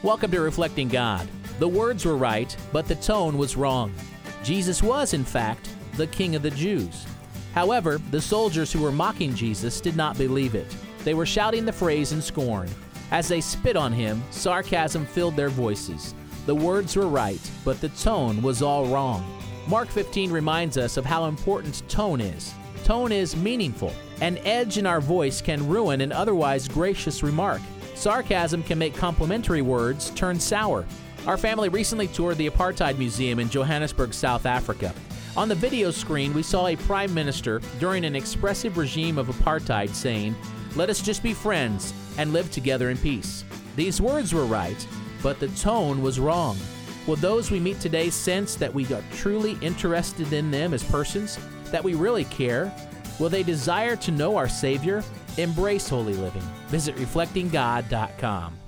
Welcome to Reflecting God. The words were right, but the tone was wrong. Jesus was, in fact, the King of the Jews. However, the soldiers who were mocking Jesus did not believe it. They were shouting the phrase in scorn. As they spit on him, sarcasm filled their voices. The words were right, but the tone was all wrong. Mark 15 reminds us of how important tone is. Tone is meaningful. An edge in our voice can ruin an otherwise gracious remark. Sarcasm can make complimentary words turn sour. Our family recently toured the Apartheid Museum in Johannesburg, South Africa. On the video screen, we saw a prime minister during an expressive regime of apartheid saying, "Let us just be friends and live together in peace." These words were right, but the tone was wrong. Will those we meet today sense that we are truly interested in them as persons, that we really care? Will they desire to know our Savior? Embrace holy living. Visit reflectinggod.com.